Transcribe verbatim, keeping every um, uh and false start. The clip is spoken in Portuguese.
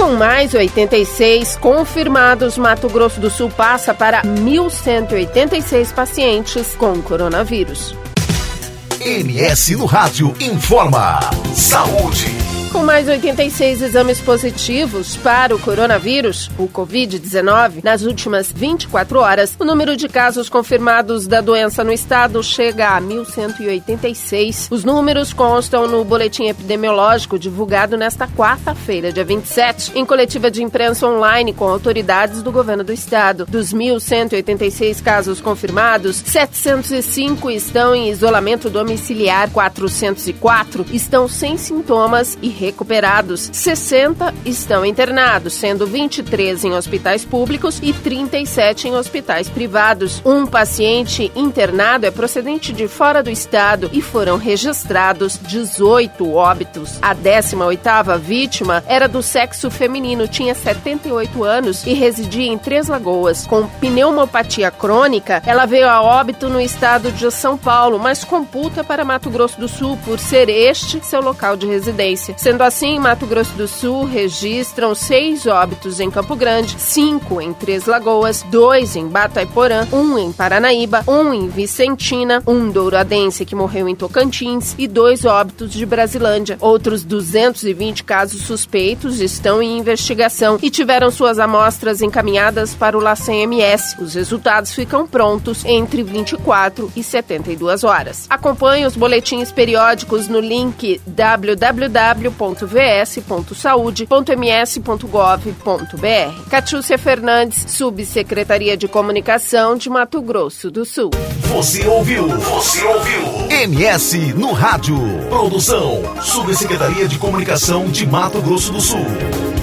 Com mais oitenta e seis confirmados, Mato Grosso do Sul passa para mil cento e oitenta e seis pacientes com coronavírus. M S no Rádio informa. Saúde. Com mais oitenta e seis exames positivos para o coronavírus, o covid dezenove, nas últimas vinte e quatro horas, o número de casos confirmados da doença no estado chega a mil cento e oitenta e seis. Os números constam no boletim epidemiológico divulgado nesta quarta-feira, dia vinte e sete, em coletiva de imprensa online com autoridades do governo do estado. Dos mil cento e oitenta e seis casos confirmados, setecentos e cinco estão em isolamento domiciliar, quatrocentos e quatro estão sem sintomas e recuperados, sessenta estão internados, sendo vinte e três em hospitais públicos e trinta e sete em hospitais privados. Um paciente internado é procedente de fora do estado e foram registrados dezoito óbitos. A décima oitava vítima era do sexo feminino, tinha setenta e oito anos e residia em Três Lagoas. Com pneumopatia crônica, ela veio a óbito no estado de São Paulo, mas computa para Mato Grosso do Sul por ser este seu local de residência. Sendo assim, Mato Grosso do Sul registram seis óbitos em Campo Grande, cinco em Três Lagoas, dois em Batayporã, um em Paranaíba, um em Vicentina, um douradense que morreu em Tocantins e dois óbitos de Brasilândia. Outros duzentos e vinte casos suspeitos estão em investigação e tiveram suas amostras encaminhadas para o LACEN M S. Os resultados ficam prontos entre vinte e quatro e setenta e duas horas. Acompanhe os boletins periódicos no link w w w ponto v s ponto saúde ponto m s ponto gov ponto b r. Catiúcia Fernandes, Subsecretaria de Comunicação de Mato Grosso do Sul. Você ouviu? Você ouviu? M S no Rádio. Produção, Subsecretaria de Comunicação de Mato Grosso do Sul.